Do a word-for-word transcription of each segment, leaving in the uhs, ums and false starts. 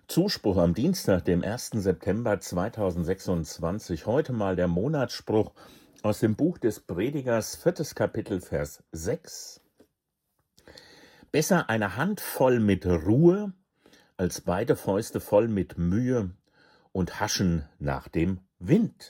Zuspruch am Dienstag, dem ersten September zweitausendsechsundzwanzig. Heute mal der Monatsspruch aus dem Buch des Predigers, viertes Kapitel, Vers sechs. Besser eine Handvoll mit Ruhe, als beide Fäuste voll mit Mühe und Haschen nach dem Wind.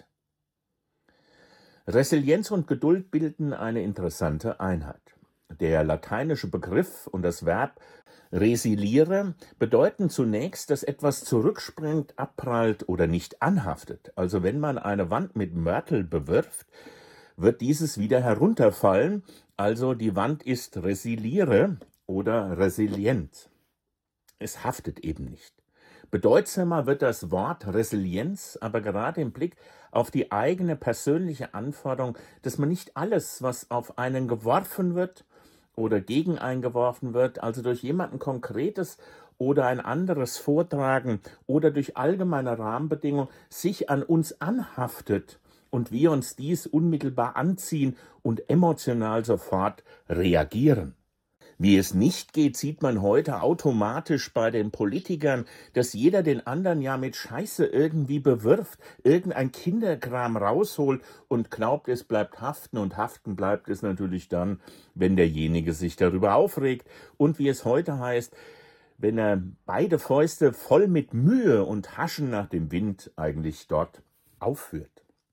Resilienz und Geduld bilden eine interessante Einheit. Der lateinische Begriff und das Verb resiliere bedeuten zunächst, dass etwas zurückspringt, abprallt oder nicht anhaftet. Also wenn man eine Wand mit Mörtel bewirft, wird dieses wieder herunterfallen. Also die Wand ist resiliere oder resilient. Es haftet eben nicht. Bedeutsamer wird das Wort Resilienz aber gerade im Blick auf die eigene persönliche Anforderung, dass man nicht alles, was auf einen geworfen wird oder gegen einen geworfen wird, also durch jemanden Konkretes oder ein anderes Vortragen oder durch allgemeine Rahmenbedingungen, sich an uns anhaftet und wir uns dies unmittelbar anziehen und emotional sofort reagieren. Wie es nicht geht, sieht man heute automatisch bei den Politikern, dass jeder den anderen ja mit Scheiße irgendwie bewirft, irgendein Kinderkram rausholt und glaubt, es bleibt haften. Und haften bleibt es natürlich dann, wenn derjenige sich darüber aufregt. Und wie es heute heißt, wenn er beide Fäuste voll mit Mühe und Haschen nach dem Wind eigentlich dort aufführt.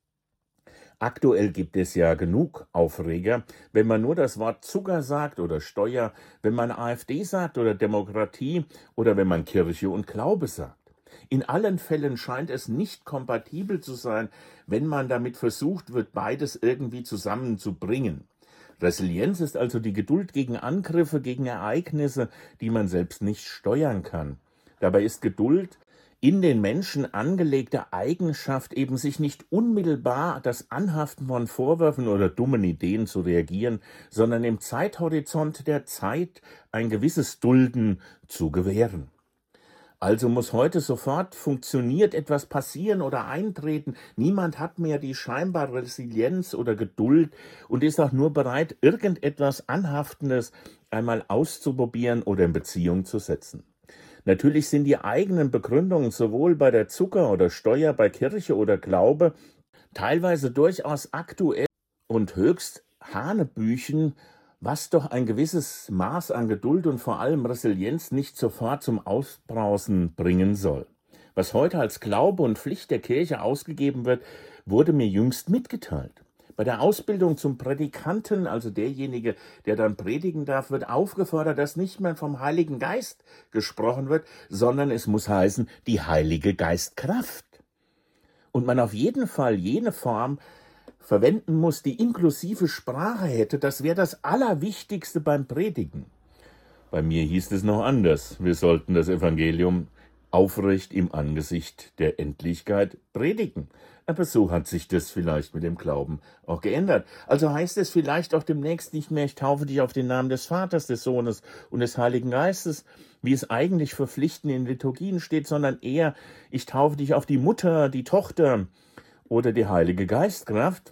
Aktuell gibt es ja genug Aufreger, wenn man nur das Wort Zucker sagt oder Steuer, wenn man AfD sagt oder Demokratie oder wenn man Kirche und Glaube sagt. In allen Fällen scheint es nicht kompatibel zu sein, wenn man damit versucht wird, beides irgendwie zusammenzubringen. Resilienz ist also die Geduld gegen Angriffe, gegen Ereignisse, die man selbst nicht steuern kann. Dabei ist Geduld in den Menschen angelegte Eigenschaft, eben sich nicht unmittelbar das Anhaften von Vorwürfen oder dummen Ideen zu reagieren, sondern im Zeithorizont der Zeit ein gewisses Dulden zu gewähren. Also muss heute sofort funktioniert etwas passieren oder eintreten. Niemand hat mehr die scheinbare Resilienz oder Geduld und ist auch nur bereit, irgendetwas Anhaftendes einmal auszuprobieren oder in Beziehung zu setzen. Natürlich sind die eigenen Begründungen sowohl bei der Zucker oder Steuer, bei Kirche oder Glaube teilweise durchaus aktuell und höchst hanebüchen, was doch ein gewisses Maß an Geduld und vor allem Resilienz nicht sofort zum Ausbrausen bringen soll. Was heute als Glaube und Pflicht der Kirche ausgegeben wird, wurde mir jüngst mitgeteilt. Bei der Ausbildung zum Prädikanten, also derjenige, der dann predigen darf, wird aufgefordert, dass nicht mehr vom Heiligen Geist gesprochen wird, sondern es muss heißen, die Heilige Geistkraft. Und man auf jeden Fall jene Form verwenden muss, die inklusive Sprache hätte. Das wäre das Allerwichtigste beim Predigen. Bei mir hieß es noch anders. Wir sollten das Evangelium aufrecht im Angesicht der Endlichkeit predigen. Aber so hat sich das vielleicht mit dem Glauben auch geändert. Also heißt es vielleicht auch demnächst nicht mehr, ich taufe dich auf den Namen des Vaters, des Sohnes und des Heiligen Geistes, wie es eigentlich verpflichtend in Liturgien steht, sondern eher, ich taufe dich auf die Mutter, die Tochter oder die Heilige Geistkraft.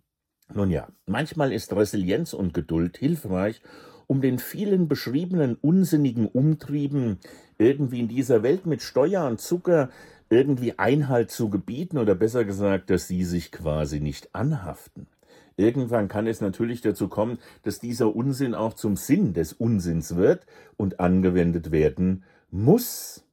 Nun ja, manchmal ist Resilienz und Geduld hilfreich, um den vielen beschriebenen unsinnigen Umtrieben irgendwie in dieser Welt mit Steuer und Zucker irgendwie Einhalt zu gebieten oder besser gesagt, dass sie sich quasi nicht anhaften. Irgendwann kann es natürlich dazu kommen, dass dieser Unsinn auch zum Sinn des Unsinns wird und angewendet werden muss.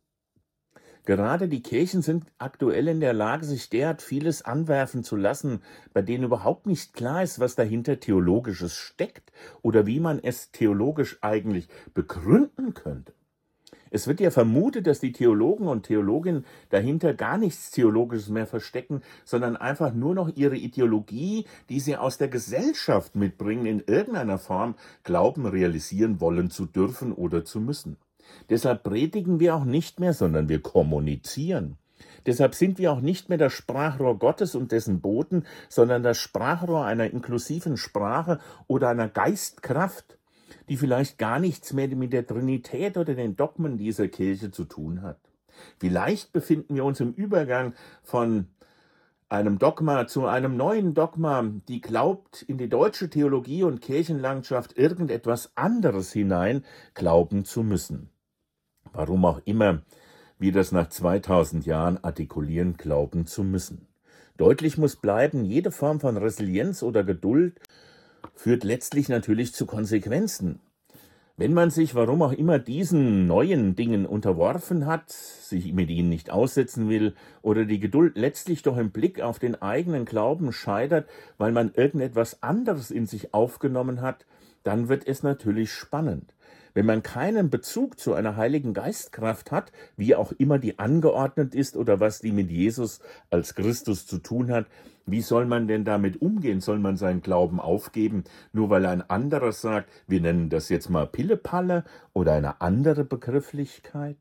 Gerade die Kirchen sind aktuell in der Lage, sich derart vieles anwerfen zu lassen, bei denen überhaupt nicht klar ist, was dahinter Theologisches steckt oder wie man es theologisch eigentlich begründen könnte. Es wird ja vermutet, dass die Theologen und Theologinnen dahinter gar nichts Theologisches mehr verstecken, sondern einfach nur noch ihre Ideologie, die sie aus der Gesellschaft mitbringen, in irgendeiner Form glauben, realisieren wollen zu dürfen oder zu müssen. Deshalb predigen wir auch nicht mehr, sondern wir kommunizieren. Deshalb sind wir auch nicht mehr das Sprachrohr Gottes und dessen Boten, sondern das Sprachrohr einer inklusiven Sprache oder einer Geistkraft, die vielleicht gar nichts mehr mit der Trinität oder den Dogmen dieser Kirche zu tun hat. Vielleicht befinden wir uns im Übergang von einem Dogma zu einem neuen Dogma, die glaubt, in die deutsche Theologie und Kirchenlandschaft irgendetwas anderes hinein glauben zu müssen. Warum auch immer wir das nach zweitausend Jahren artikulieren glauben zu müssen. Deutlich muss bleiben, jede Form von Resilienz oder Geduld führt letztlich natürlich zu Konsequenzen. Wenn man sich, warum auch immer, diesen neuen Dingen unterworfen hat, sich mit ihnen nicht aussetzen will oder die Geduld letztlich doch im Blick auf den eigenen Glauben scheitert, weil man irgendetwas anderes in sich aufgenommen hat, dann wird es natürlich spannend. Wenn man keinen Bezug zu einer Heiligen Geistkraft hat, wie auch immer die angeordnet ist oder was die mit Jesus als Christus zu tun hat, wie soll man denn damit umgehen? Soll man seinen Glauben aufgeben, nur weil ein anderer sagt, wir nennen das jetzt mal Pillepalle oder eine andere Begrifflichkeit?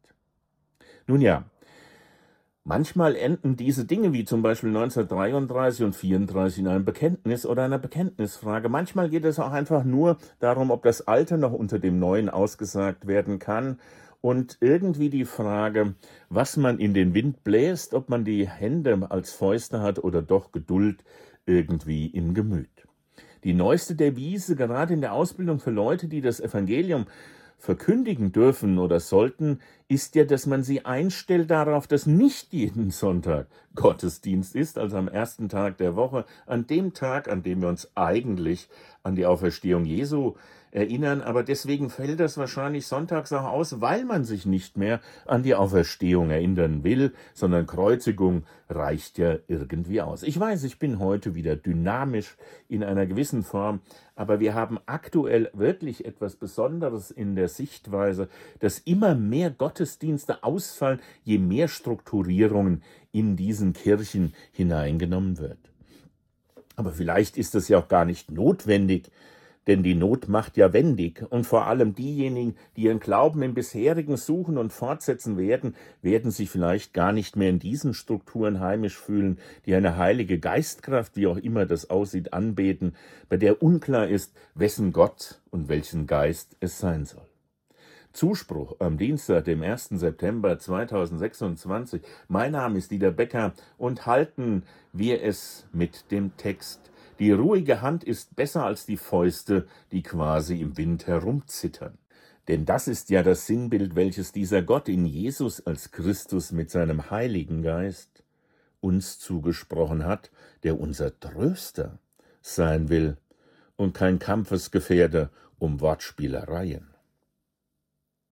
Nun ja, manchmal enden diese Dinge wie zum Beispiel neunzehnhundertdreiunddreißig und vierunddreißig in einem Bekenntnis oder einer Bekenntnisfrage. Manchmal geht es auch einfach nur darum, ob das Alte noch unter dem Neuen ausgesagt werden kann. Und irgendwie die Frage, was man in den Wind bläst, ob man die Hände als Fäuste hat oder doch Geduld irgendwie im Gemüt. Die neueste Devise, gerade in der Ausbildung für Leute, die das Evangelium verkündigen dürfen oder sollten, ist ja, dass man sie einstellt darauf, dass nicht jeden Sonntag Gottesdienst ist, also am ersten Tag der Woche, an dem Tag, an dem wir uns eigentlich an die Auferstehung Jesu erinnern, aber deswegen fällt das wahrscheinlich sonntags auch aus, weil man sich nicht mehr an die Auferstehung erinnern will, sondern Kreuzigung reicht ja irgendwie aus. Ich weiß, ich bin heute wieder dynamisch in einer gewissen Form, aber wir haben aktuell wirklich etwas Besonderes in der Sichtweise, dass immer mehr Gottesdienste ausfallen, je mehr Strukturierungen in diesen Kirchen hineingenommen wird. Aber vielleicht ist es ja auch gar nicht notwendig, denn die Not macht ja wendig. Und vor allem diejenigen, die ihren Glauben im bisherigen suchen und fortsetzen werden, werden sich vielleicht gar nicht mehr in diesen Strukturen heimisch fühlen, die eine heilige Geistkraft, wie auch immer das aussieht, anbeten, bei der unklar ist, wessen Gott und welchen Geist es sein soll. Zuspruch am Dienstag, dem ersten September zweitausendsechsundzwanzig. Mein Name ist Dieter Becker und halten wir es mit dem Text. Die ruhige Hand ist besser als die Fäuste, die quasi im Wind herumzittern. Denn das ist ja das Sinnbild, welches dieser Gott in Jesus als Christus mit seinem Heiligen Geist uns zugesprochen hat, der unser Tröster sein will und kein Kampfesgefährder um Wortspielereien.